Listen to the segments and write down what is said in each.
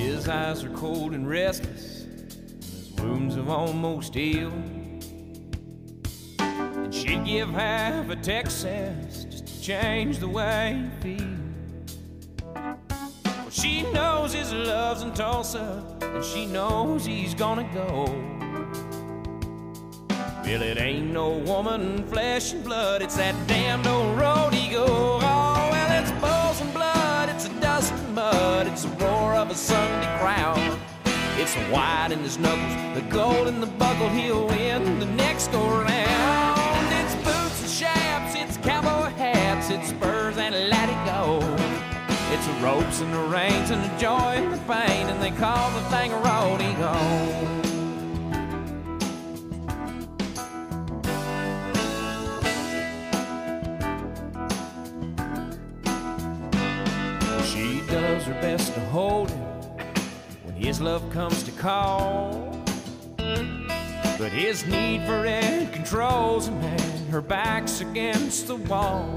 His eyes are cold and restless, his wounds have almost healed. And she'd give half a Texas just to change the way he feels. Well, she knows his love's in Tulsa, and she knows he's gonna go. Well, it ain't no woman, flesh and blood, it's that damned old road he goes. Oh, well, it's bulls and blood, it's a dust and mud, it's the roar of a Sunday crowd. It's the white in his knuckles, the gold in the buckle, he'll win the next go round. It's boots and chaps, it's cowboy hats, it's spurs and let it go. It's the ropes and the reins and the joy and the pain, and they call the thing a rodeo. She does her best to hold him when his love comes to call, but his need for it controls him, and her back's against the wall.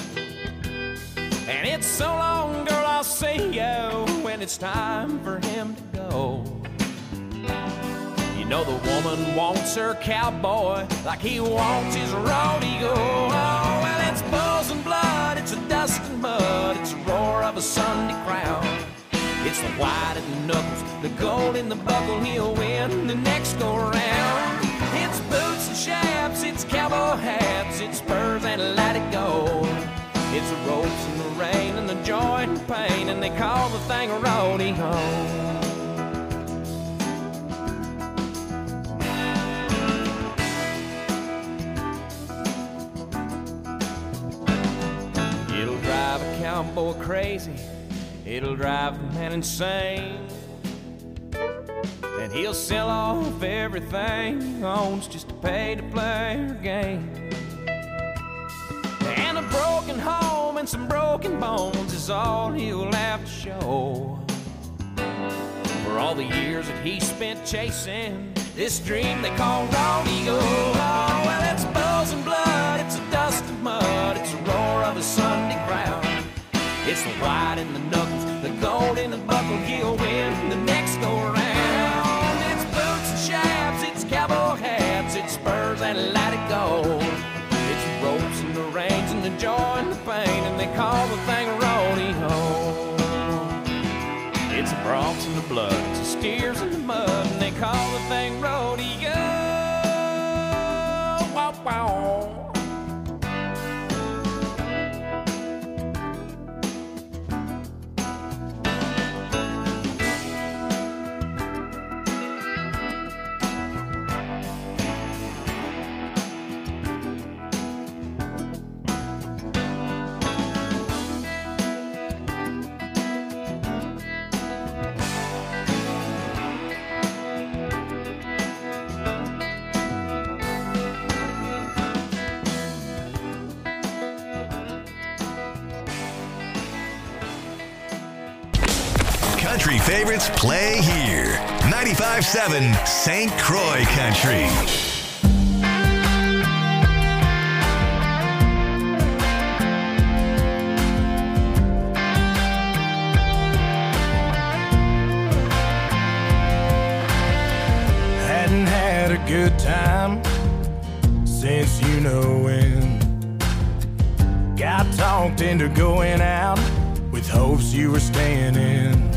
And it's so long, girl, I'll see you when it's time for him to go. You know the woman wants her cowboy like he wants his rodeo. Oh, well, it's bulls and blood, it's a dust and mud, it's the roar of a Sunday crowd. It's the white in the knuckles, the gold in the buckle, he'll win the next go round. It's boots and chaps, it's cowboy hats, it's spurs and let it go. It's the ropes and the rain and the joy and the pain, and they call the thing a rodeo. It'll drive a cowboy crazy, it'll drive the man insane, and he'll sell off everything he owns just to pay to play her game. And a broken home and some broken bones is all he'll have to show for all the years that he spent chasing this dream they call rodeo. Oh, well, it's bulls and blood, it's a dust and mud, it's the roar of a Sunday crowd. It's the white in the knuckles, the gold in the buckle, he'll win the next go round. It's boots and chaps, it's cowboy hats, it's spurs and let it go. It's the ropes and the reins and the joy and the pain, and they call the thing a rodeo. It's the broncs and the blood, it's the steers and the mud, and they call the thing rodeo. Wow, wow. Country favorites play here. 95.7 St. Croix Country. Hadn't had a good time since you know when. Got talked into going out with hopes you were staying in.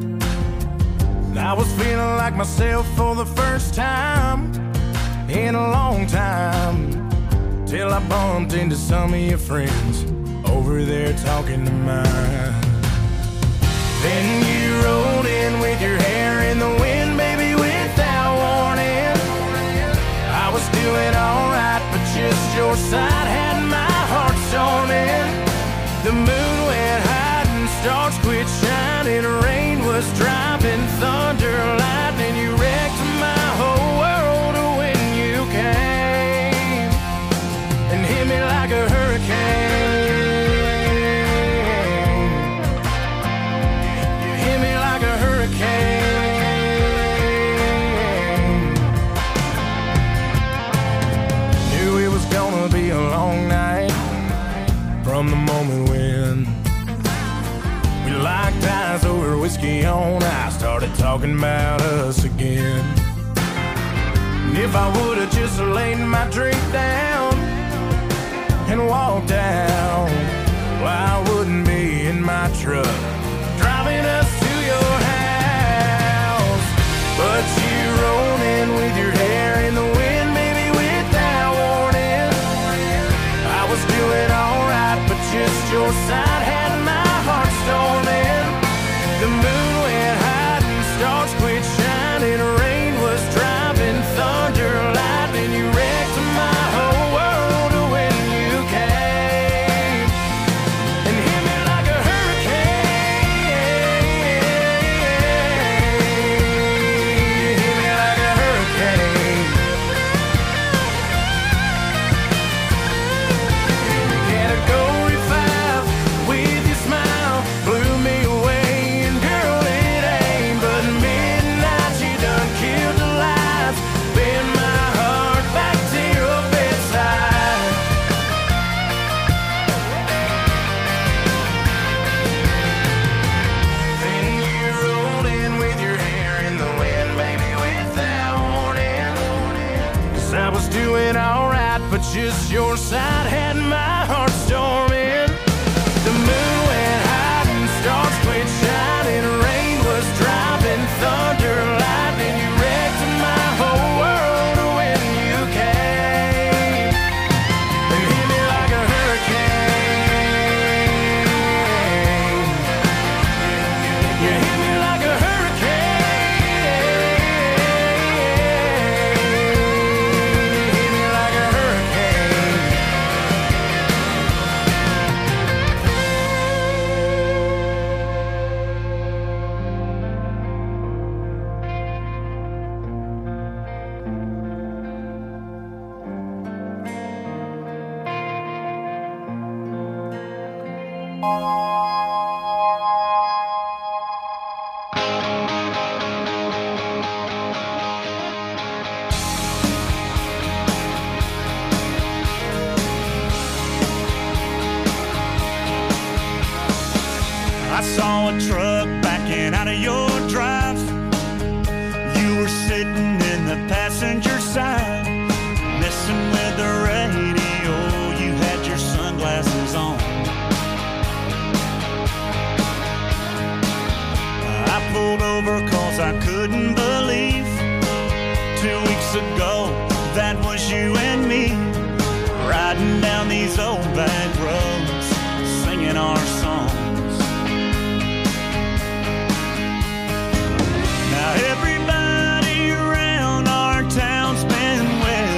I was feeling like myself for the first time in a long time, till I bumped into some of your friends over there talking to mine. Then you rolled in with your hair in the wind, baby, without warning. I was doing alright, but just your side had my heart storming. The moon went high and stars quit shining, rain was dropping, thunder, lightning. You wrecked my whole world when you came and hit me like a hurricane. You hit me like a hurricane. Knew it was gonna be a long night from the moment when we locked eyes over whiskey on ice. I started talking about us again. And if I would've just laid my drink down and walked out, well, I wouldn't be in my truck driving us to your house. But you rolled in with your hair in the wind, maybe without warning. I was doing alright, but just your side had my heart storming. The moon went high and stars quit shining. Rain was driving, thunder, lightning. You wrecked my whole world when you came and hit me like a hurricane. Hit me like a hurricane. Category 5 with your smile blew me away. And girl, it ain't but midnight. You done killed the lights, bend my heart back to your bedside. Then you rolled in with your hair in the wind, baby, without warning. 'Cause I was doing alright, but just your side had my heart storming. The moon went high and stars quit shining. Rain was driving, thunder, lightning. You wrecked my whole world when you came and hit me like a hurricane. You hit me like a hurricane. Hit me like a hurricane. I saw a truck backing out of your drive. You were sitting in the passenger side, messing with the radio. You had your sunglasses on. I pulled over 'cause I couldn't believe 2 weeks ago that was you and me, riding down these old back roads, singing our songs. Now everybody around our town's been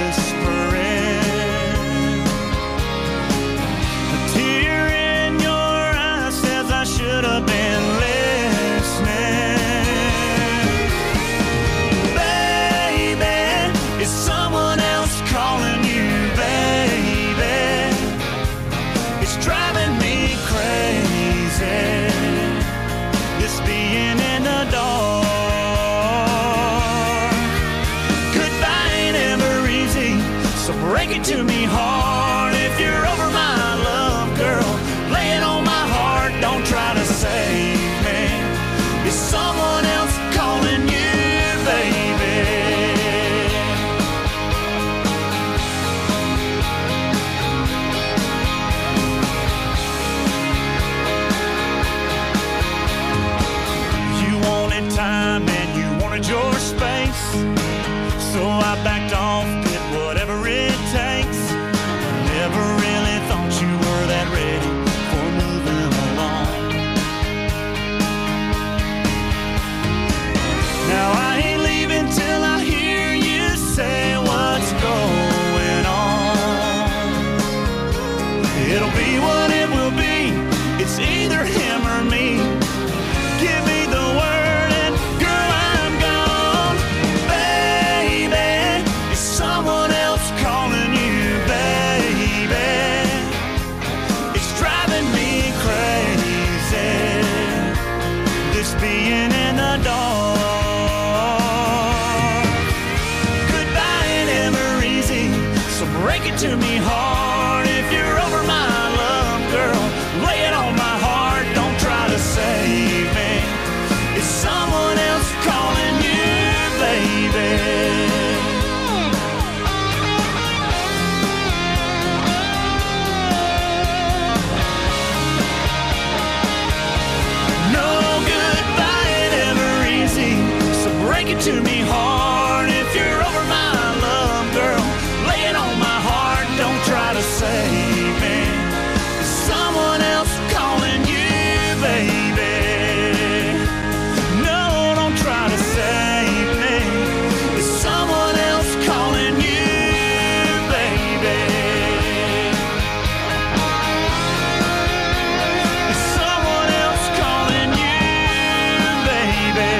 whispering. A tear in your eye says I should have been listening. Baby, is someone else calling you, baby? It's driving me crazy, this being in the dark. So break it to me hard if you're over my love, girl. Lay it on my heart, don't try to save me. Is someone else calling you, baby? You wanted time and you wanted your space, so I backed off, did whatever it takes. Never really thought you were that ready for moving along. Now I ain't leaving till I hear you say what's going on. It'll be what it will be, it's either him or me. Give me the word and girl, I'm gone. Baby, is someone else calling you, baby? It's driving me crazy, this being in the dark. Goodbye ain't ever easy, so break it to me hard. If you're over my love, girl, lay it on my heart, don't try to save me. It's someone else To me hard if you're over my love, girl. Lay it on my heart, don't try to save me. There's someone else calling you, baby. No, don't try to save me. There's someone else calling you, baby. There's someone else calling you, baby.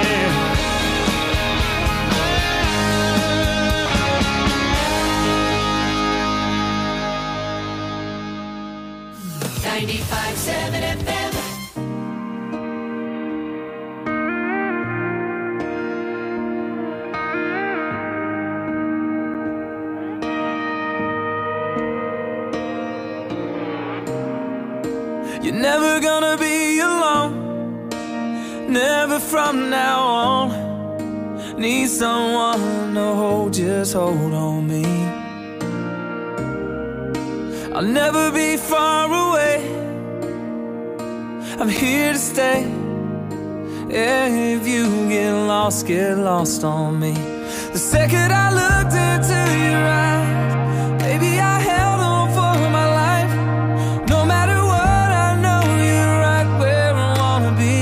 95.7 FM. You're never gonna be alone, never from now on. Need someone to hold, just hold on me. I'll never be far away, I'm here to stay. If you get lost on me. The second I looked into your eyes, baby, I held on for my life. No matter what, I know you're right where I wanna be.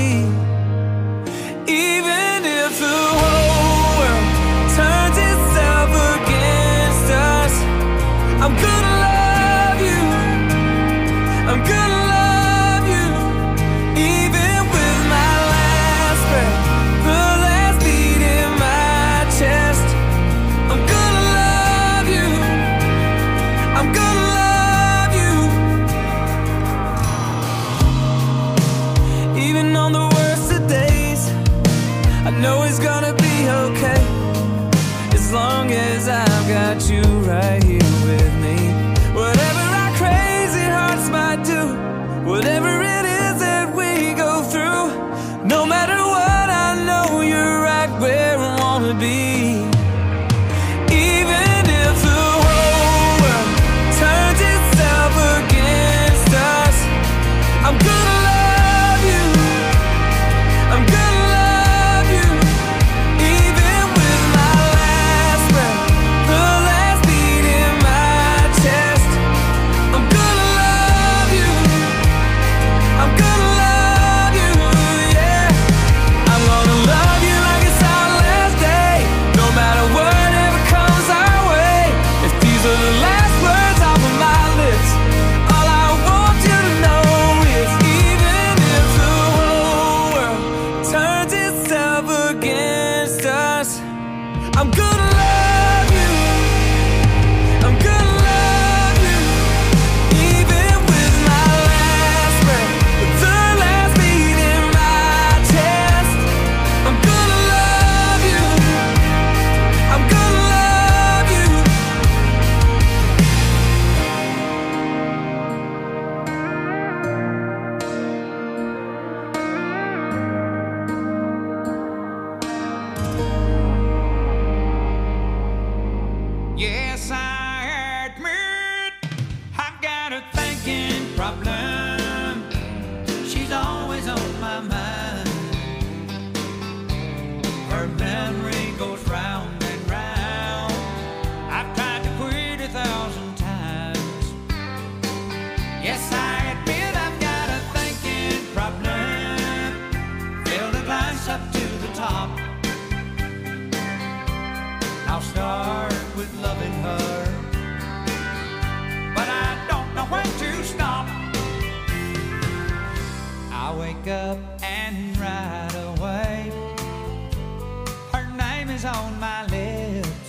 Even if the whole world turns itself against us, I'm gonna love you, I'm gonna love you. Even with my last breath, the last beat in my chest, I'm gonna love you, I'm gonna love you. Even on the worst of days, I know it's gonna be okay, as long as I've got you right here with me. Whatever our crazy hearts might do, whatever it is that we go through, no matter what, I know you're right where I wanna be. Even if the whole world turns itself against us, I'm gonna love you, I'm gonna love you. Even with my last breath, the last beat in my chest, I'm gonna love you, I'm gonna love you, yeah. I'm gonna love you like it's our last day, no matter whatever comes our way. If these are the last words off of my lips, all I want you to know is, even if the whole world turns itself against us, I'm gonna love you, I'm gonna love you. Even with my last breath, the last beat in my chest, I'm gonna love you, I'm gonna love you. Yes, I admit I've got a thinking problem. She's always on my mind. Her memory goes round and round. I've tried to quit 1,000 times. Yes, I admit I've got a thinking problem. Fill the glass up to the top. I'll start with loving her, but I don't know when to stop. I wake up and right away, her name is on my lips.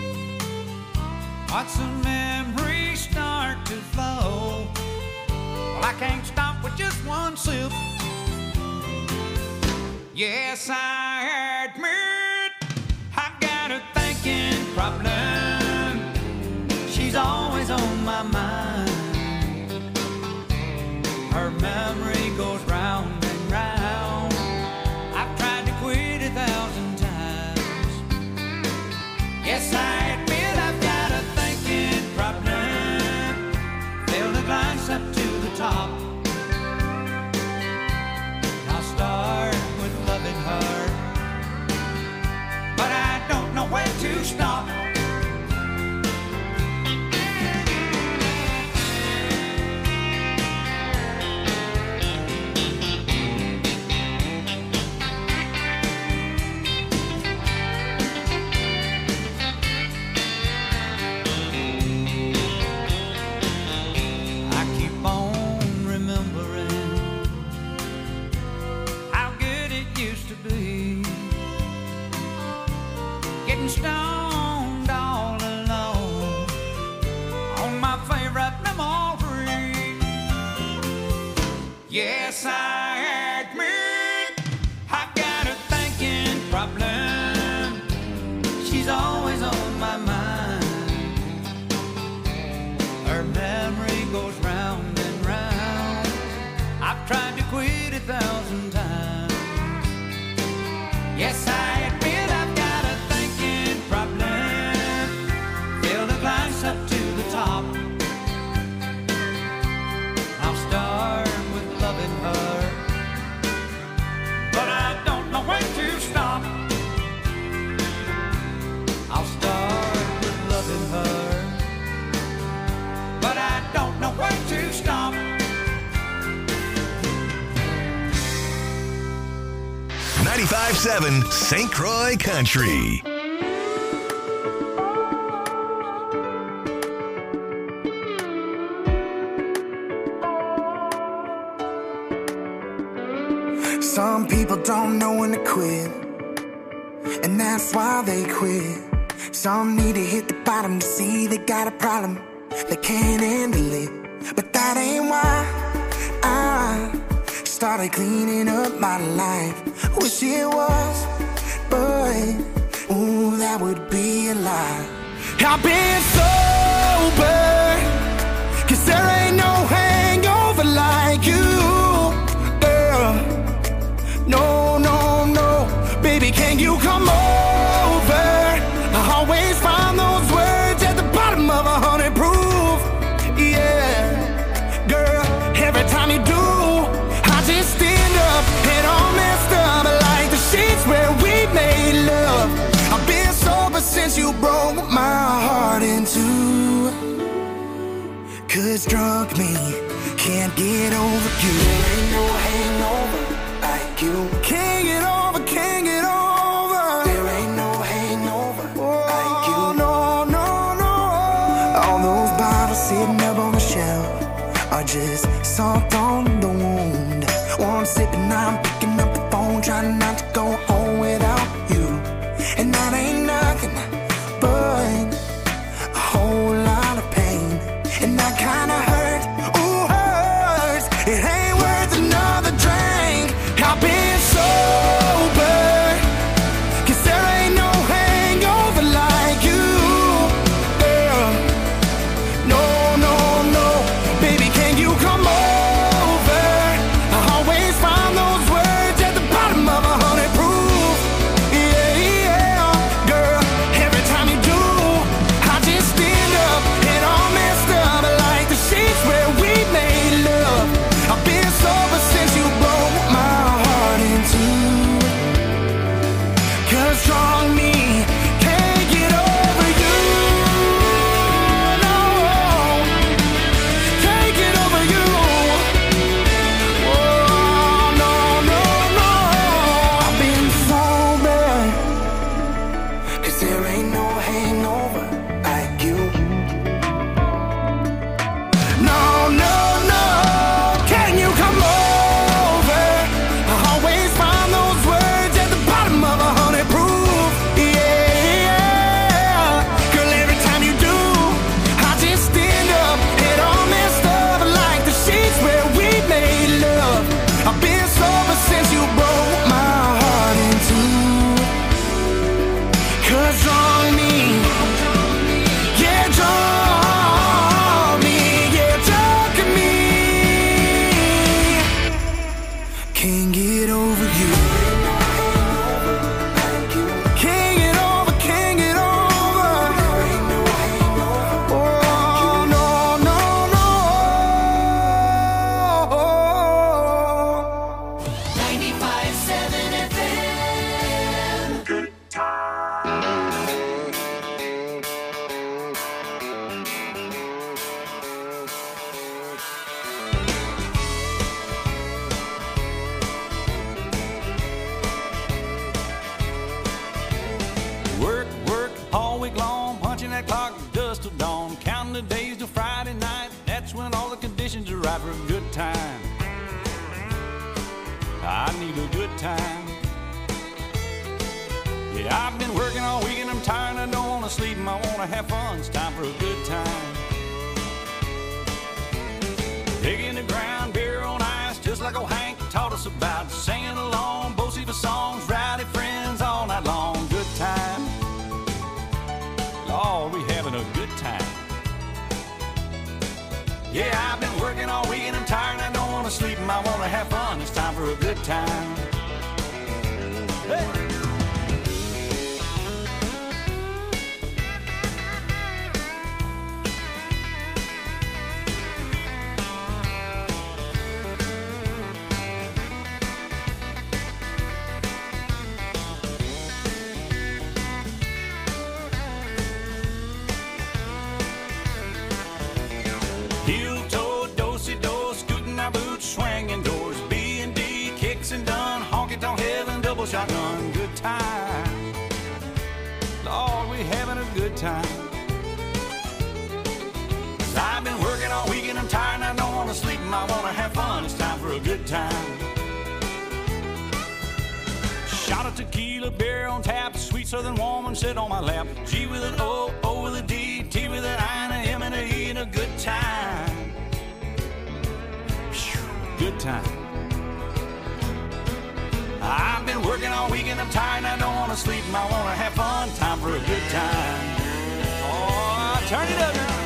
Watch the memories start to flow. Well, I can't stop with just one sip. Yes, I admit I've got a thinking problem. She's always on my mind. Her memory goes round and round. I've tried to quit 1,000 times. Yes, I admit I've got a thinking problem. She's always on my mind. Her memory goes round and round. I've tried to quit 1,000 times. Yes, I admit I've got a thinking problem. Fill the glass up to the top. I'll start with loving her, but I don't know when to stop. I'll start with loving her, but I don't know when to stop. 95.7 St. Croix Country. Some people don't know when to quit, and that's why they quit. Some need to hit the bottom to see they got a problem. They can't handle it, but that ain't why I started cleaning up my life. Wish it was, but ooh, that would be a lie. I've been sober, 'cause there ain't no hangover like you, girl. No, no, no, baby, can you come over? I always find those words at the bottom of 100 proof. Yeah, girl, every time you do, I just stand up and all messed up like the sheets where we made love. I've been sober since you broke my heart in two. 'Cause drunk me can't get over you. There ain't no hangover like you. Can't get over, can't get over. There ain't no hangover like you. No, no, no. All those bottles sitting up on the shelf are just salt on the wound. One sip and I'm picking up the phone, trying not to go home without you. And that ain't nothing but a whole lot of pain. And that kinda hurt, ooh, hurts. It ain't worth another drink. I've been sober, 'cause there ain't no hangover like you, girl. No, no, no, baby, can you come over? I always find those words at the bottom of 100 proof. Yeah, yeah, girl, every time you do, I just stand up and all messed up like the sheets where we made love. I've been sober since you broke my heart in two. 'Cause strong me can't get over you. No, can't get over you. Oh, no, no, no. I've been sober, 'cause there ain't no hangover like you. No, no, no, can you come over? I always find those words at the bottom of 100 proof. Yeah, girl, every time you do, I just stand up and all messed up like the sheets where we made love. I've been sober since you broke my heart in two. 'Cause wrong me, yeah, drunk me, yeah, drunk me. Can't get over you. Can't get over, can't get over. Oh, no, no, no. 95.7 FM. Good Work, work all week long, punching that clock dust till dawn, counting the days till Friday night. That's when all the conditions are right for a good time. I need a good time. Yeah, I've been working all week and I'm tired. I don't want to sleep and I want to have fun. It's time for a good time. Digging the ground, beer on ice, just like old Hank songs, rowdy friends all night long. Good time. Lord, we having a good time. Yeah, I've been working all week and I'm tired and I don't want to sleep and I want to have fun. It's time for a good time. Hey! Shotgun, good time. Lord, we having a good time. 'Cause I've been working all week and I'm tired and I don't want to sleep and I want to have fun. It's time for a good time. Shot of tequila, beer on tap, sweet southern woman sit on my lap. G with an O, O with a D, T with an I and a M and a E and a good time. Good time. I've been working all week and I'm tired and I don't want to sleep and I want to have fun. Time for a good time. Oh, turn it up now.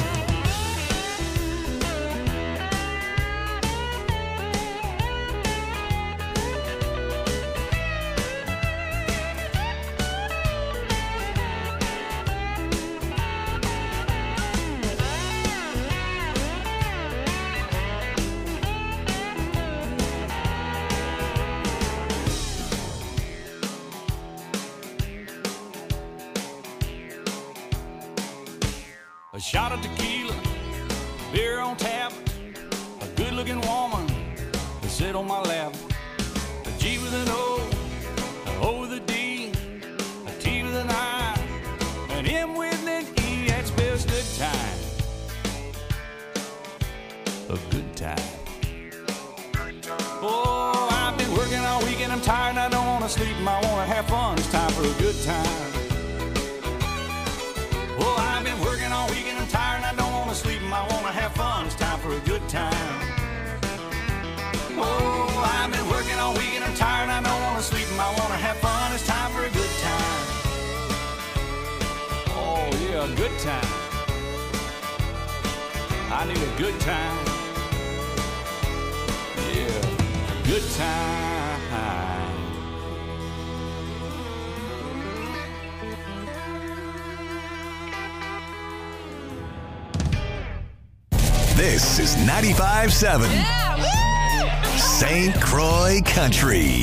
A shot of tequila, beer on tap, a good-looking woman to sit on my lap. A G with an O, an O with a D, a T with an I, an M with an E, that spells good time. A good time. Oh, I've been working all week and I'm tired and I don't want to sleep and I want to have fun. It's time for a good time. Oh, I've been working all week and I'm tired and I don't want to sleep and I want to have fun. It's time for a good time. Oh, I've been working all week and I'm tired and I don't want to sleep and I want to have fun. It's time for a good time. Oh, yeah, a good time. I need a good time. Yeah, good time. This is 95.7 St. Croix Country.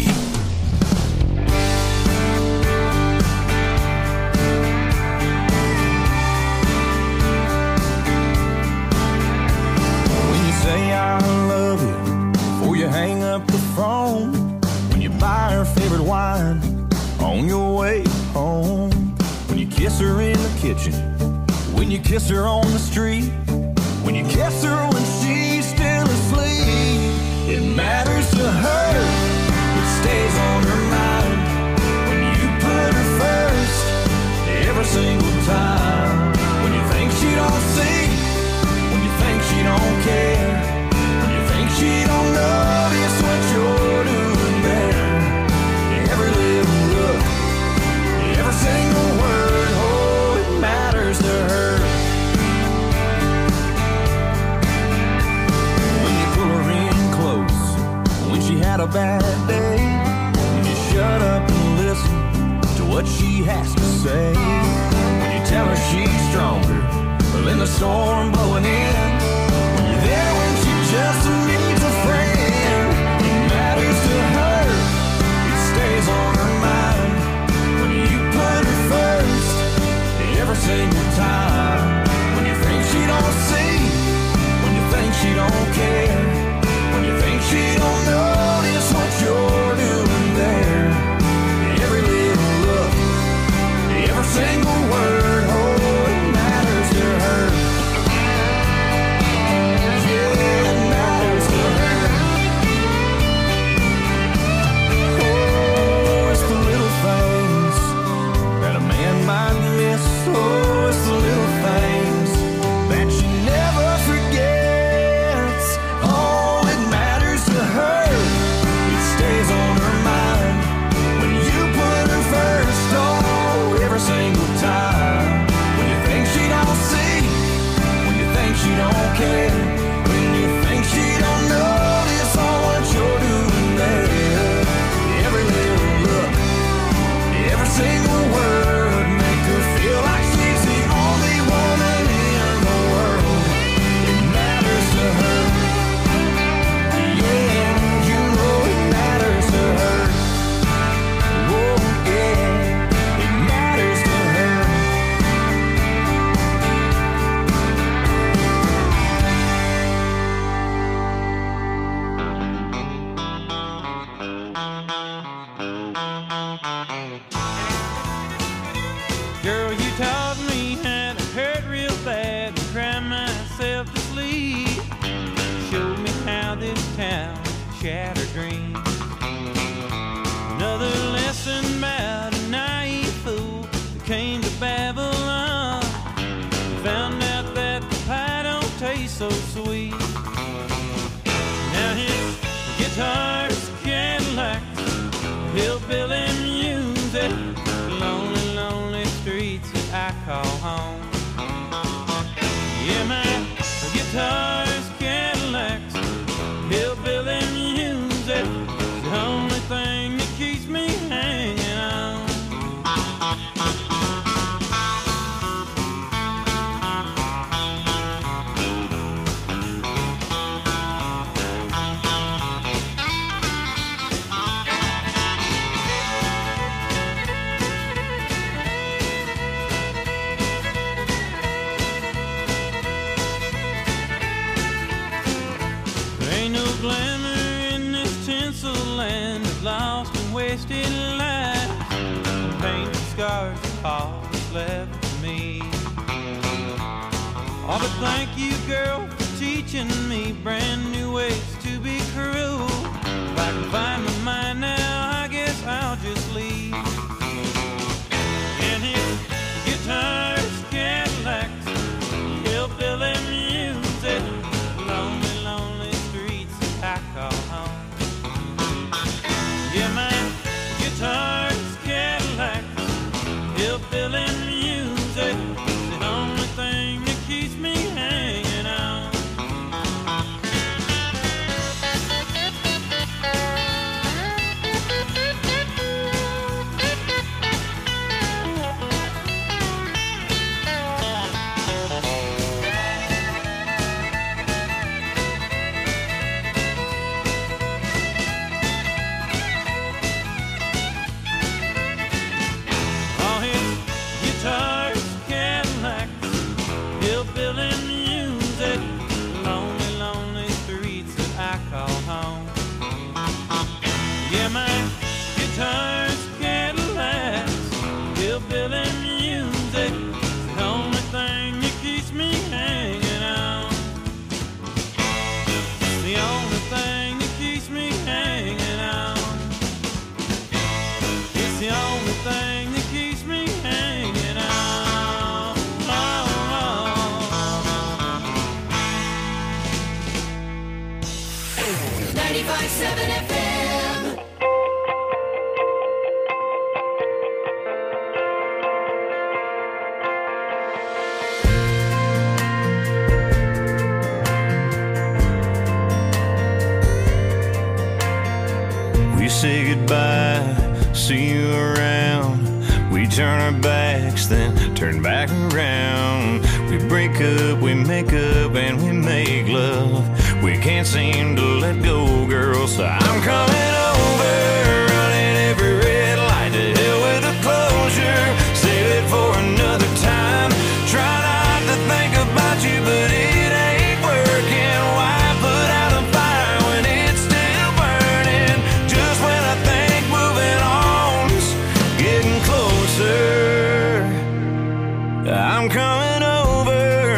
When you say I love you before you hang up the phone, when you buy her favorite wine on your way home, when you kiss her in the kitchen, when you kiss her on the street, when you kiss her when she's still asleep, it matters to her, it stays on her mind. When you put her first, every single time. When you think she don't see, when you think she don't care, when you think she don't notice what you're doing there. Every little look, every single word, oh, it matters to her. Had a bad day, when you shut up and listen to what she has to say, when you tell her she's stronger than the storm blowing in, when you're there when she just needs a friend, it matters to her, it stays on her mind. When you put her first, every single time. When you think she don't see, when you think she don't care, when you think she don't notice what you're doing there. Every little look, every single word, oh, it matters to her. Yeah, it matters to call home. Yeah, man, guitars, Cadillacs, hillbilly music, the only thing that keeps me hanging on. Glamour in this tinsel land of lost and wasted lives. Painted scars of all that's left for me. Oh, but thank you, girl, for teaching me brand new ways to be cruel. If I can find my mind now, I guess I'll just leave. And his guitars, Cadillacs, hillbilly music, lonely, lonely I call home. Yeah, man, guitars, Cadillacs, hillbilly music, the only thing that keeps me hanging on. Guitars, Cadillacs, hillbilly music, the only thing that keeps me hanging on. The only thing that keeps me hanging on. It's the only thing that keeps me hanging on. 95.7 FM. We say goodbye, see you around. We turn our backs, then turn back around. We break up, we make up, and we make love. We can't seem to let go, girl, so I'm coming over, running every red light. To hell with the closure, save it for another time. Try not to think about you, but it ain't working. Why put out a fire when it's still burning? Just when I think moving on's getting closer, I'm coming over.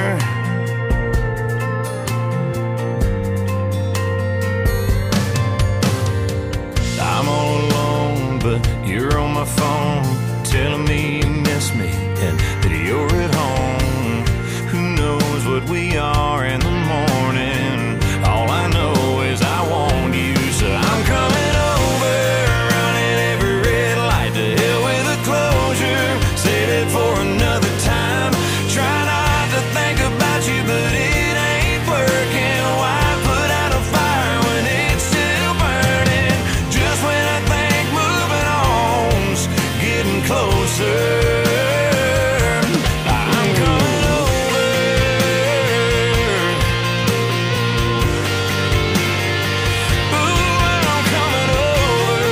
I'm all alone, but you're on my phone, telling me you miss me and that you're at home. Who knows what we are in the morning? All I know is I want you, so I'm coming over, running every red light. To hell with the closure, save it for another time. Try not to think about you, but it ain't working. Why put out a fire when it's still burning? Just when I think moving on's getting closer, I'm coming over. Ooh, I'm coming over.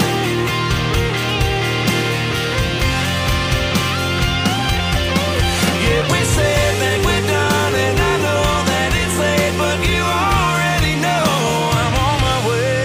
Yeah, we said that we're done, and I know that it's late, but you already know I'm on my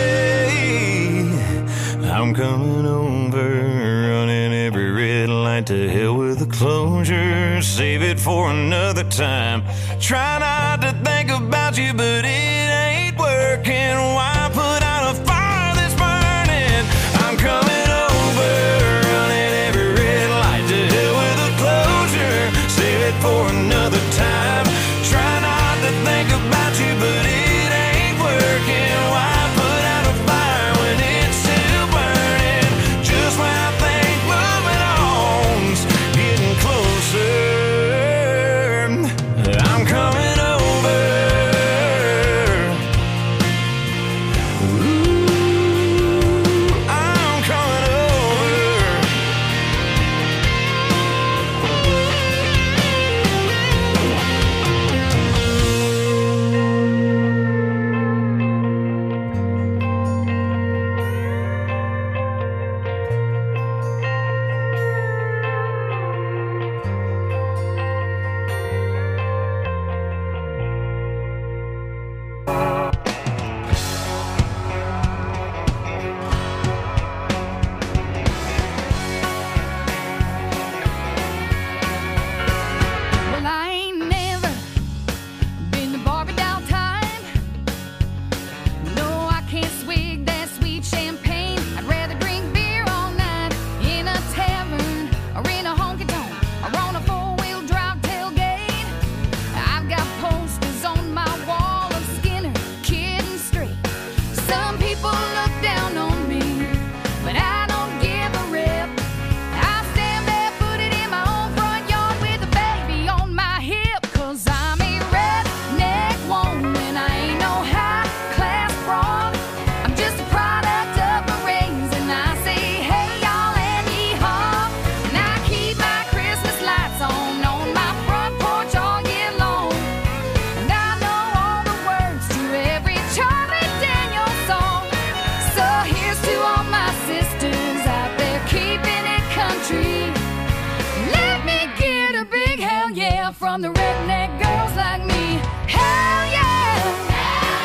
way. I'm coming over, running every red light. To hell with the closure, save it for another time. Try not to think about you, but it ain't working. Why put out a fire that's burning? I'm coming over, running every red light. To hell with the closure, save it for another time. Try not to think about you, but it ain't working. Why put out a fire when it's still burning? Just when I think moving on's getting closer. from the redneck girls like me. Hell yeah! Hell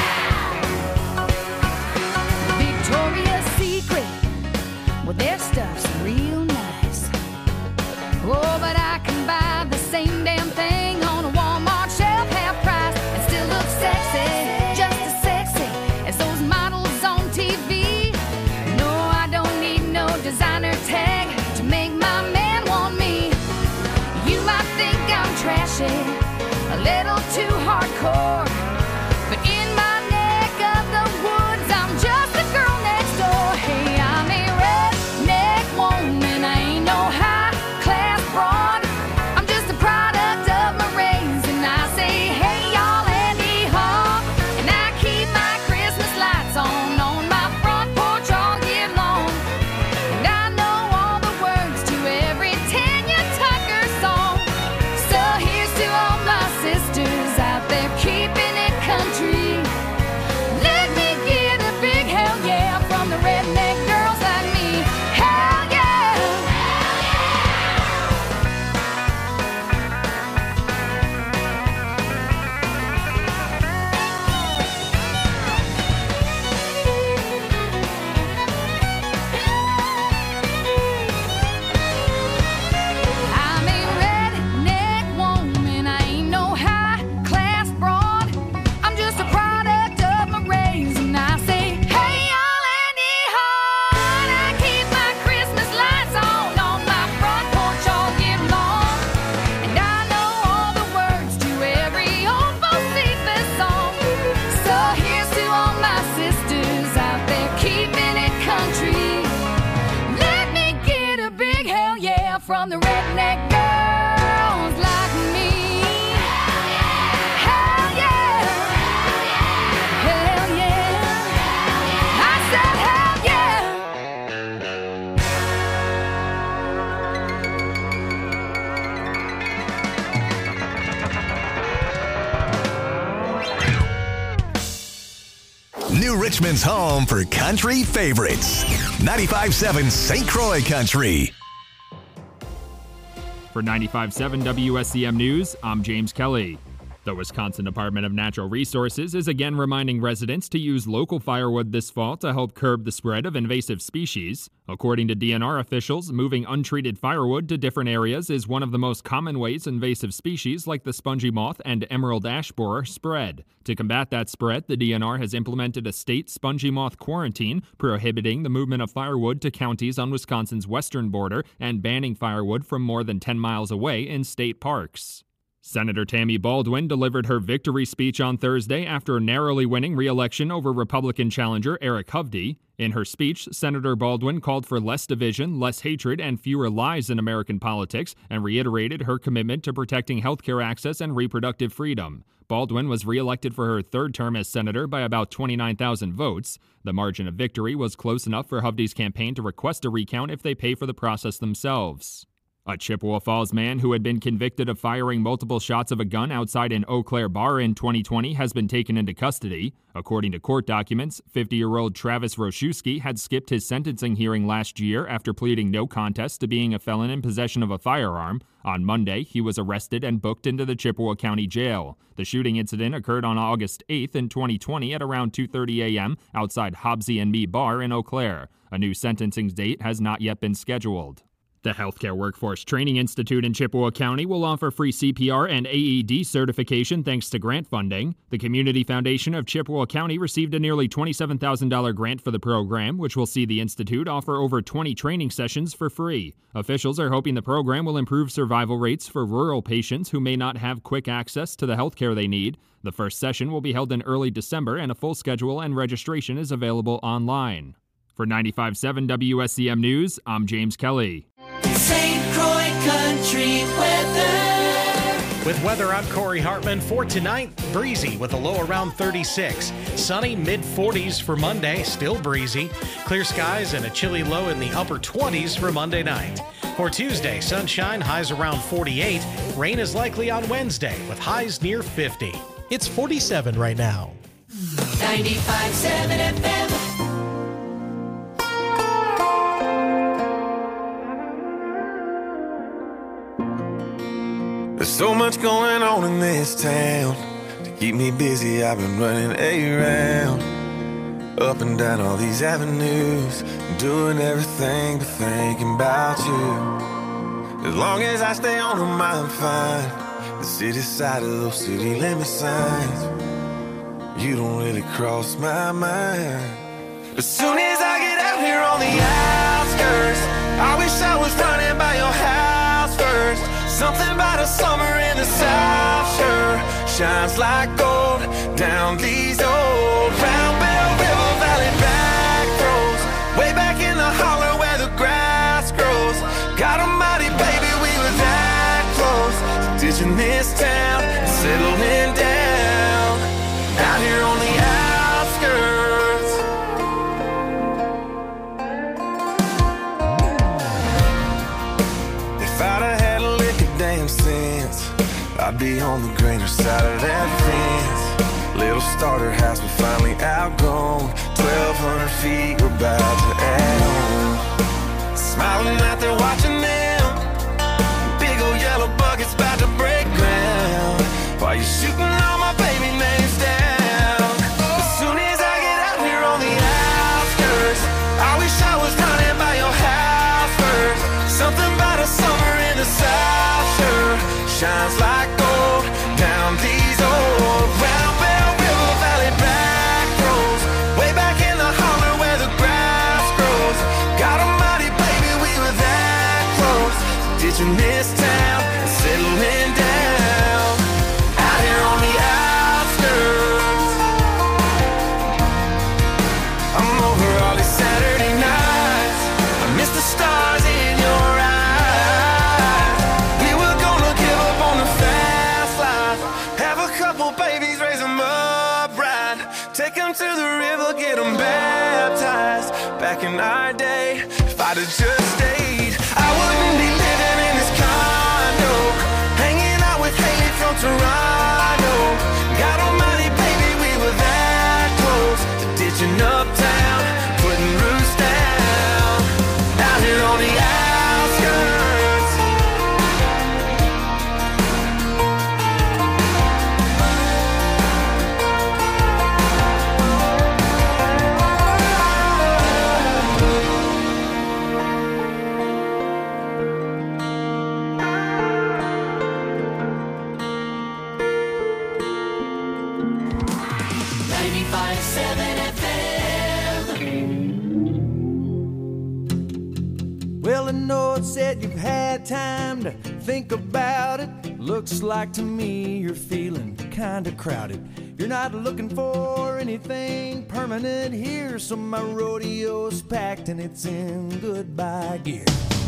yeah! Victoria's Secret, well, their stuff's real nice. Oh, but I can buy the same damn thing on a Walmart shelf, half price, and still look sexy, just as sexy as those models on TV. No, I don't need no designer tag to make my man want me. You might think I'm trashy, a little too hardcore, but in my neck of the woods, I'm just a girl next door. Hey, I'm a redneck woman, I ain't no high-class broad. I'm just a product of my race, and I say, hey, y'all, Andy Haw. And I keep my Christmas lights on my front porch all year long. And I know all the words to every Tanya Tucker song. So here's to all my sisters out there keeping it country. Let me get a big hell yeah from the redneck girls like me. Hell yeah! I'm a redneck woman, I ain't no high-class broad. I'm just a product of my race, and I say, hey, y'all, Andy Haw. And I keep my Christmas lights on my front porch all year long. And I know all the words to every old Bocephus song. So here's to all my sisters out there keeping it country. Let me get a big hell yeah from the redneck girls like me. Hell yeah! Hell yeah! I said hell yeah! New Richmond's home for country favorites. 95.7 St. Croix Country. For 95.7 WSCM News, I'm James Kelly. The Wisconsin Department of Natural Resources is again reminding residents to use local firewood this fall to help curb the spread of invasive species. According to DNR officials, moving untreated firewood to different areas is one of the most common ways invasive species like the spongy moth and emerald ash borer spread. To combat that spread, the DNR has implemented a state spongy moth quarantine, prohibiting the movement of firewood to counties on Wisconsin's western border and banning firewood from more than 10 miles away in state parks. Senator Tammy Baldwin delivered her victory speech on Thursday after narrowly winning re-election over Republican challenger Eric Hovde. In her speech, Senator Baldwin called for less division, less hatred, and fewer lies in American politics, and reiterated her commitment to protecting healthcare access and reproductive freedom. Baldwin was re-elected for her third term as senator by about 29,000 votes. The margin of victory was close enough for Hovde's campaign to request a recount if they pay for the process themselves. A Chippewa Falls man who had been convicted of firing multiple shots of a gun outside an Eau Claire bar in 2020 has been taken into custody. According to court documents, 50-year-old Travis Roszewski had skipped his sentencing hearing last year after pleading no contest to being a felon in possession of a firearm. On Monday, he was arrested and booked into the Chippewa County Jail. The shooting incident occurred on August 8th in 2020 at around 2:30 a.m. outside Hobbsy and Me Bar in Eau Claire. A new sentencing date has not yet been scheduled. The Healthcare Workforce Training Institute in Chippewa County will offer free CPR and AED certification thanks to grant funding. The Community Foundation of Chippewa County received a nearly $27,000 grant for the program, which will see the institute offer over 20 training sessions for free. Officials are hoping the program will improve survival rates for rural patients who may not have quick access to the health care they need. The first session will be held in early December, and a full schedule and registration is available online. For 95.7 WSCM News, I'm James Kelly. St. Croix Country weather. With weather, I'm Corey Hartman. For tonight, breezy with a low around 36. Sunny, mid-40s for Monday, still breezy. Clear skies and a chilly low in the upper 20s for Monday night. For Tuesday, sunshine, highs around 48. Rain is likely on Wednesday with highs near 50. It's 47 right now. 95.7 FM. There's so much going on in this town. To keep me busy, I've been running around, up and down all these avenues, doing everything but thinking about you. As long as I stay on them, I'm fine. The city side of those city limit signs, you don't really cross my mind. As soon as I get out here on the outskirts, I wish I was running by your house first. Something about a summer in the South sure shines like gold down these old Round Bell River Valley back roads, way back in the holler where the grass grows. God almighty, baby, we were that close to ditching this town and settling down out here on the outskirts. If I'd have had a lick of damn sense, I'd be on the greener side of that fence. Little starter house we finally outgrown, 1,200 feet we're about to add on. Smiling out there watching them, big old yellow buckets about to break ground, while you're shooting all my baby names down. As soon as I get out here on the outskirts, I wish I was running by your house first. Something about a summer in the South sure shines like gold down these old Round Bell River Valley back roads, way back in the holler where the grass grows. God almighty, baby, we were that close to ditching this town and settling down out here on the outskirts. I'm over all these Saturday nights, I miss the stars in your eyes. We were gonna give up on the fast life, have a couple babies, raise them up right, take them to the river, get them baptized. Back in our day, if I'd have just stayed, I wouldn't be living in this condo, hanging out with Haley from Toronto. God almighty, baby, we were that close to ditching uptown, putting roots down out here on the outskirts. Well, I know it said you've had time to think about it. Looks like to me you're feeling kinda crowded. You're not looking for anything permanent here, so my rodeo's packed and it's in goodbye gear.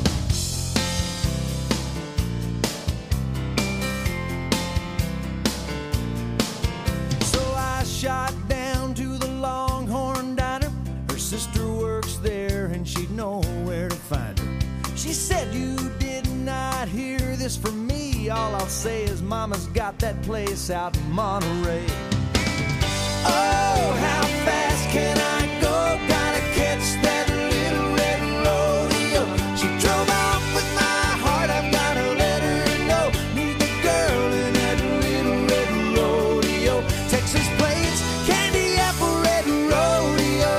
So I shot down to the Longhorn Diner. Her sister works there and she'd know where to find her. She said, you did not hear this from me. All I'll say is mama's got that place out in Monterey. Oh, how fast can I go? Gotta catch that little red rodeo. She drove off with my heart, I've gotta let her know. Meet the girl in that little red rodeo. Texas plates, candy apple red rodeo.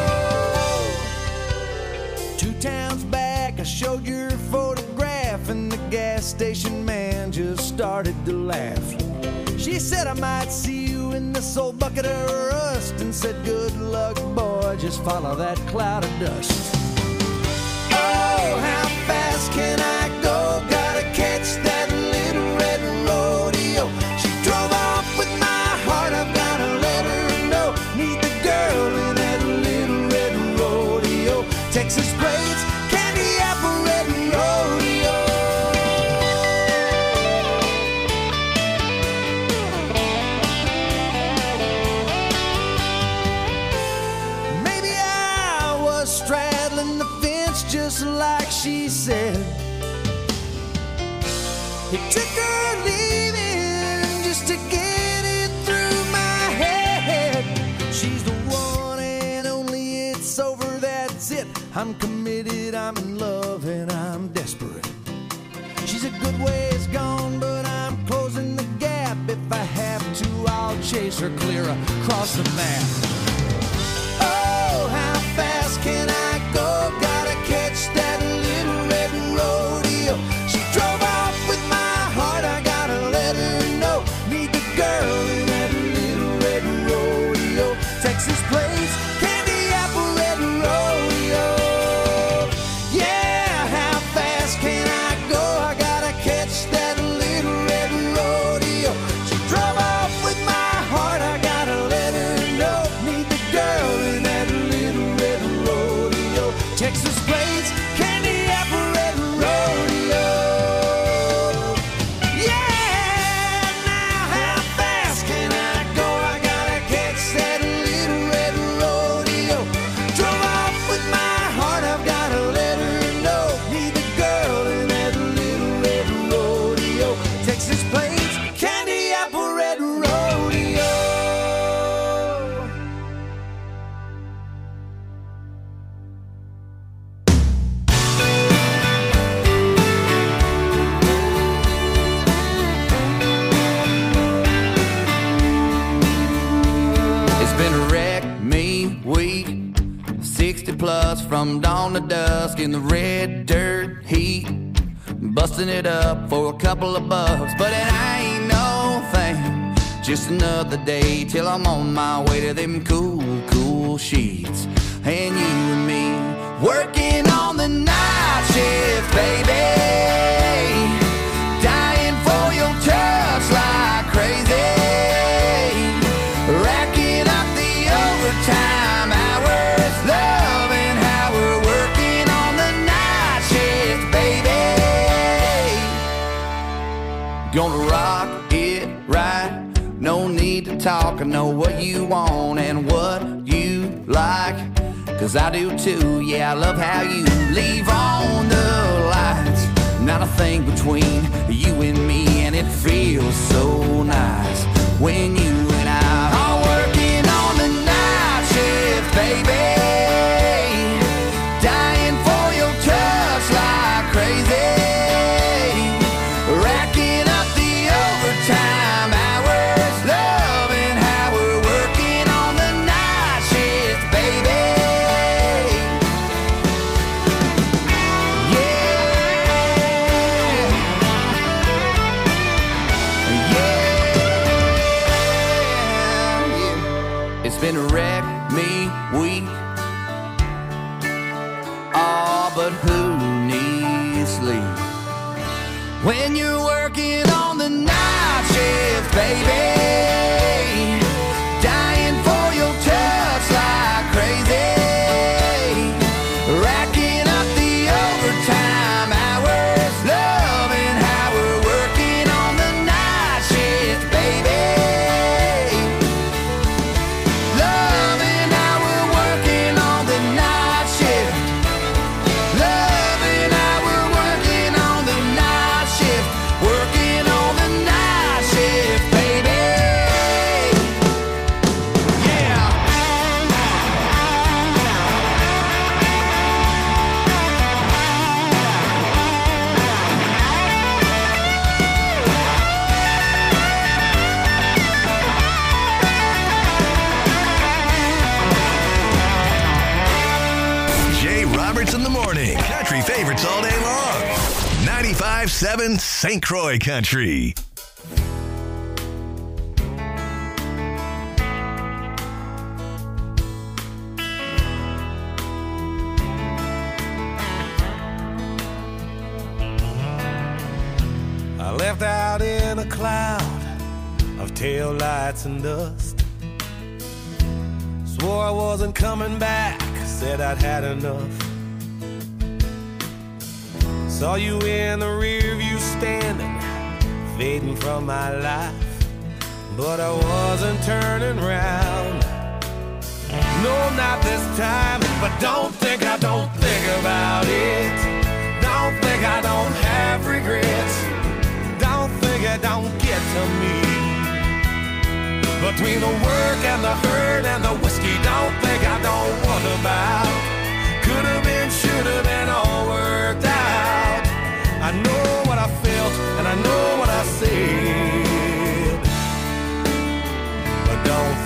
2 towns back, I showed your photograph, and the gas station man just started to laugh. She said I might see you in this old bucket of rust, and said good luck, boy, just follow that cloud of dust. Oh, how fast can I go? Gotta catch that little red rodeo. She drove off with my heart, I've gotta let her know. Meet the girl in that little red rodeo. Texas plates, candy apple red rodeo. Maybe I was straddling the fence just like she said. It took her leaving just to get it through my head. She's the one and only, it's over, that's it. I'm committed, I'm in love, and I'm desperate. She's a good ways gone, but I'm chase her clear across the map. Oh, how fast can I go? Gotta catch that little red rodeo. She drove off with my heart, I gotta let her know. Meet the girl in that little red rodeo. Texas plains, candy apple red rodeo. Yeah, how fast can I go? I gotta catch that little red rodeo. She drove off with my heart, I gotta let her know. Meet the girl in that little red rodeo. Texas plains, candy apple red rodeo. Yeah, now how fast can I go? I gotta catch that little red rodeo. Drove off with my heart, I've gotta let her know. Meet the girl in that little red rodeo. Texas plains, candy apple red rodeo. It's been a wreck, me, week 60 plus from dawn to dusk in the red dirt heat, busting it up for a couple of bucks. But it ain't no thing, just another day till I'm on my way to them cool, cool sheets. And you and me working on the night shift, baby, dying for your touch like crazy, racking up the overtime hours, loving how we're working on the night shift, baby. Gonna rock it right, no need to talk. I know what you want and what you like, 'cause I do too. Yeah, I love how you leave on the lights. Not a thing between you and me, and it feels so nice when you and I are working on the night shift, baby, dying for your touch like crazy, racking up the overtime hours, loving how we're working on the night shift, baby. It's been a wreck, me, week. Oh, but who needs sleep when you're working on the night shift, baby, dying for your touch like crazy, racking up the overtime hours, loving how we're working on the night shift, baby. Loving how we're working on the night shift. Loving how we're working on the night shift. Working on the night shift, baby. Yeah. Jay Roberts in the morning. Country favorites all day long. 95.7 St. Croix Country. I left out in a cloud of taillights and dust. Swore I wasn't coming back, said I'd had enough. Saw you in the rear view standing, fading from my life, but I wasn't turning round. No, not this time, but don't think I don't think about it. Don't think I don't have regrets. Don't think it don't get to me. Between the work and the hurt and the whiskey, don't think I don't wonder about. Could have been, should have been, all worked out. I know what I felt and I know what I said.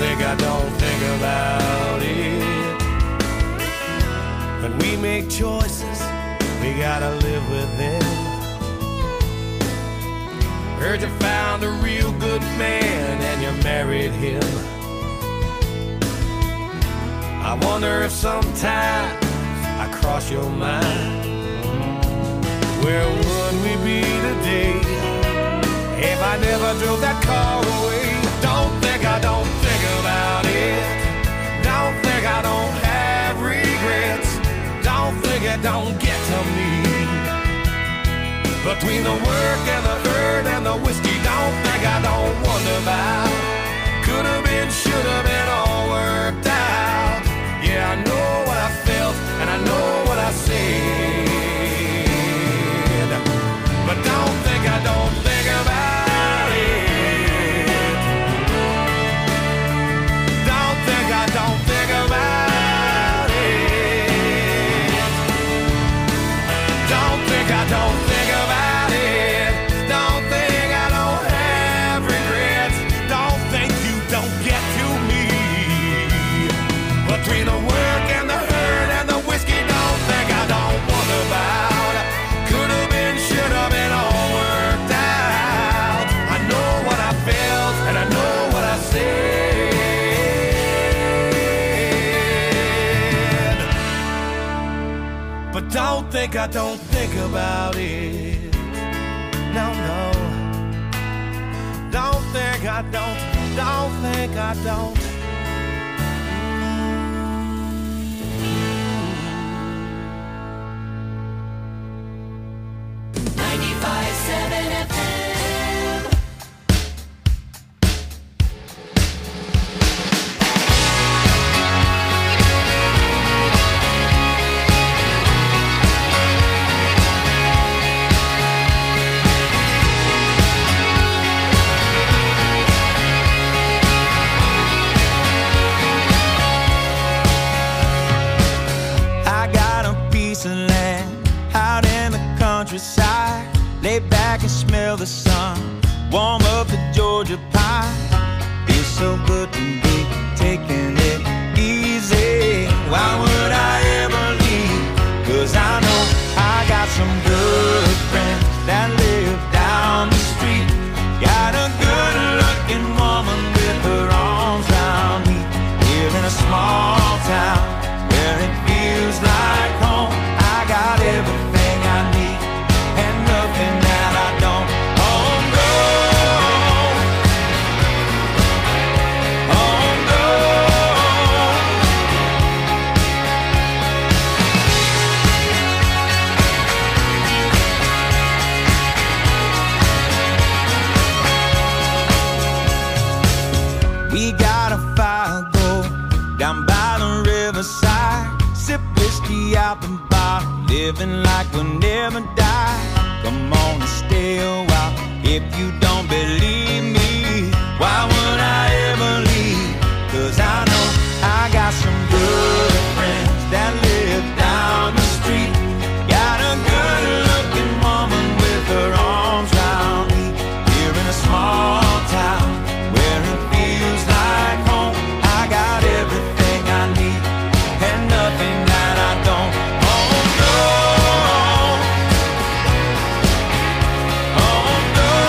think about it. When we make choices, we gotta live with them. Heard you found a real good man and you married him. I wonder if sometimes I cross your mind. Where would we be today if I never drove that car away? Don't think I don't think about it. Don't think I don't have regrets. Don't think it don't get to me. Between the work and the hurt and the whiskey, don't think I don't wonder about. Could have been, should have been, all worked out. Yeah, I know what I felt and I know what I said. But don't think I don't think about it. Don't think I don't think about it. Don't think I don't think about it. Don't think I don't have regrets. Don't think you don't get to me. Between the work and the hurt and the whiskey, don't think I don't wonder about. Could have been, should have been, all worked out. I know what I felt and I know what I said. But don't think I don't think about it. No, no. Don't think I don't think I don't. 95.7 FM. I got a piece of land out in the countryside. Lay back and smell the sun, warm up the Georgia pie. Feels so good to be taking it easy. Why would I ever leave? 'Cause I know I got some good friends that live down the street. Got a good looking woman with her arms around me. Here in a small town where it feels like home. I got everything I need and nothing that I don't. Home grown, home grown. We got a fire go down by the riverside. Sip whiskey out the bar, living like we'll never die. Come on and stay a while if you don't believe me. Why would I ever leave? 'Cause I know I got some good friends that live down the street. Got a good looking woman with her arms round me. Here in a small town where it feels like home. I got everything I need and nothing that I don't. Home grown, home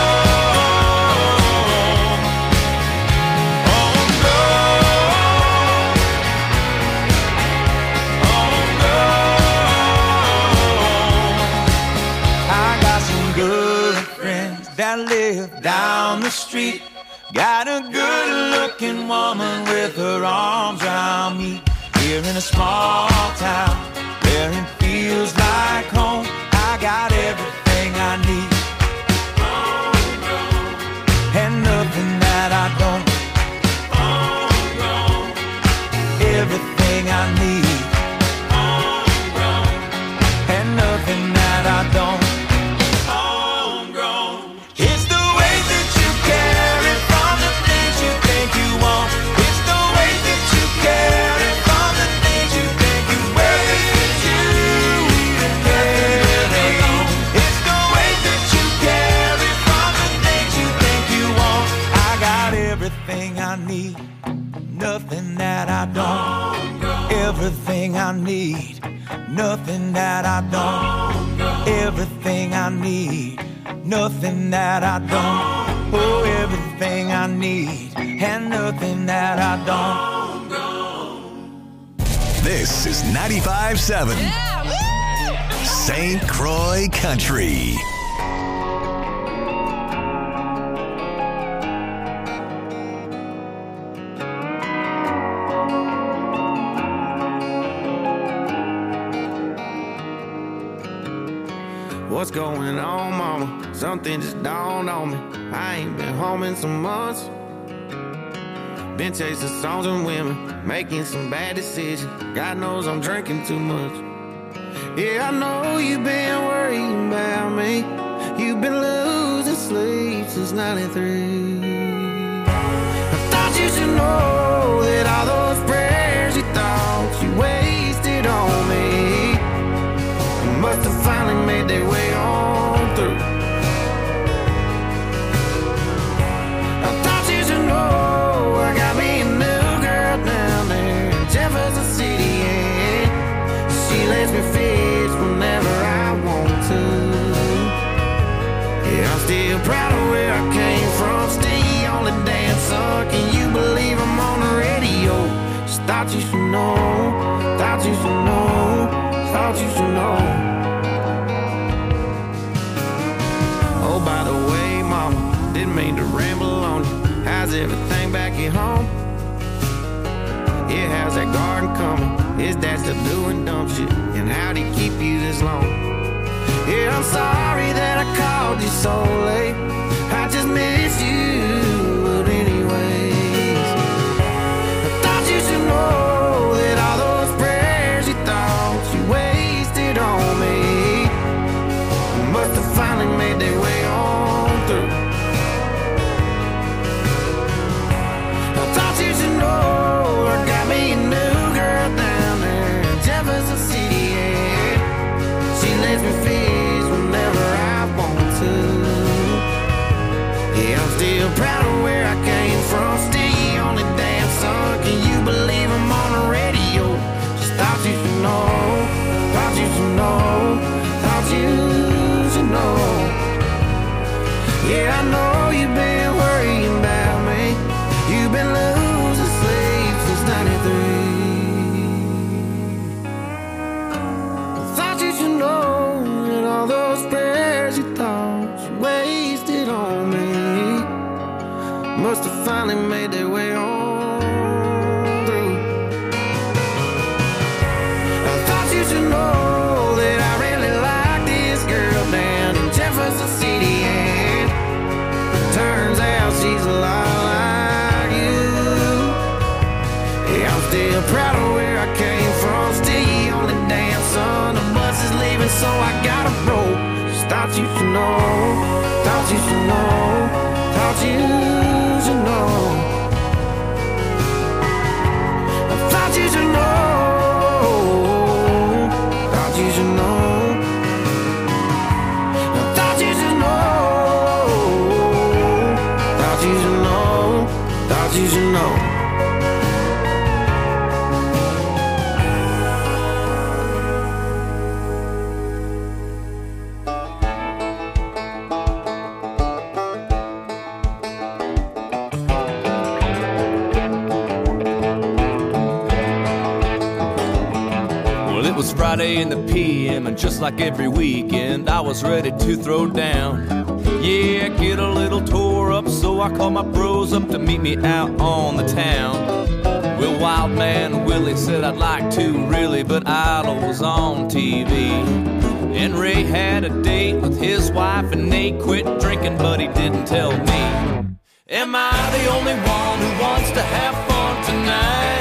grown, home grown, home grown. I got some good friends that live down the street. Got a good looking woman with her arms around me. Here in a small town where it feels like home. I got everything I need and nothing that I don't. Everything I need and nothing that I don't. It's the way that you carry from the things you think you want. It's the way that you carry from the things you think you wear. It's you even carry. It's nothing that I don't. Everything I need, nothing that I don't. Oh, everything I need, and nothing that I don't. This is 95.7 St. Croix Country. What's going on, mama? Something just dawned on me. I ain't been home in some months. Been chasing songs and women, making some bad decisions. God knows I'm drinking too much. Yeah, I know you've been worrying about me. You've been losing sleep since 93. I thought you should know that all those prayers you thought you wasted on me must have finally made their way on through. I thought you should know I got me a new girl down there in Jefferson City, and she lets me fish whenever I want to. Yeah, I'm still proud of where I came from, still on the dancer. Can you believe I'm on the radio? Just thought you should know, thought you should know, thought you should know. Oh, by the way, mama, didn't mean to ramble on you. How's everything back at home? Yeah, how's that garden coming? Is Dad still doing dumb shit? And how'd he keep you this long? Yeah, I'm sorry that I called you so late. I just miss you, but anyways, I thought you should know that all those prayers you thought you wasted on me must have finally made their way on through. I thought you should know I got me a new girl down there in Jefferson City, and she lets me fish whenever I want to. Yeah, I'm still proud of where I came from, still on the damn song. Can you believe I'm on the radio? Just thought you should know, thought you should know, thought you should know. Yeah, I know you've been worrying about me. You've been losing sleep since 93. I thought you should know that all those prayers you thought you wasted on me must have finally made their way on through. I thought you should know that I really like this girl down in Jefferson City, and turns out she's a lot like you. Yeah, I'm still proud of where I came from, still on the damn sun. The bus is leaving, so I gotta roll. Just thought you should know, thought you should know, thought you should know. I thought you should know, thought you should know. I thought you should know, thought you should know, thought you should know. It was Friday in the PM, and just like every weekend, I was ready to throw down. Yeah, get a little tore up, so I called my bros up to meet me out on the town. Well, Wildman Willie said I'd like to, really, but Idol was on TV. And Ray had a date with his wife, and Nate quit drinking, but he didn't tell me. Am I the only one who wants to have fun tonight?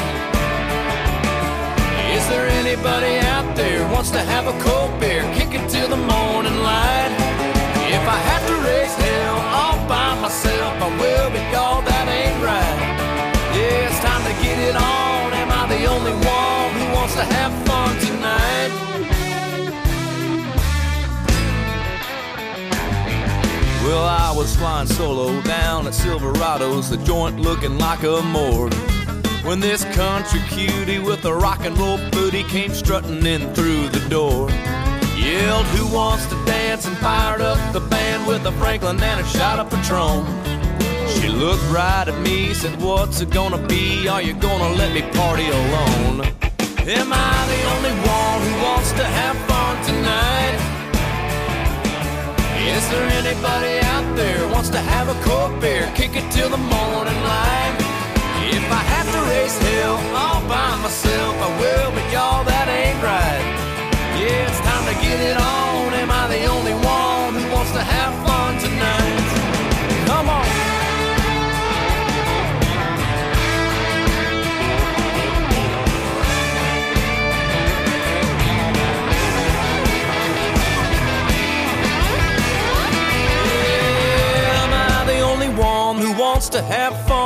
Is there anybody out there wants to have a cold beer, kick it till the morning light? If I have to raise hell all by myself, I will, but y'all, that ain't right. Yeah, it's time to get it on. Am I the only one who wants to have fun tonight? Well, I was flying solo down at Silverado's, the joint looking like a morgue. when this country cutie with a rock and roll booty came strutting in through the door. Yelled, who wants to dance, and fired up the band with a Franklin and a shot of Patron. She looked right at me, said, what's it gonna be? Are you gonna let me party alone? Am I the only one who wants to have fun tonight? Is there anybody out there wants to have a cold beer, kick it till the morning light? If I have to raise hell all by myself, I will, but y'all, that ain't right. Yeah, it's time to get it on. Am I the only one who wants to have fun tonight? Come on. Yeah, am I the only one who wants to have fun?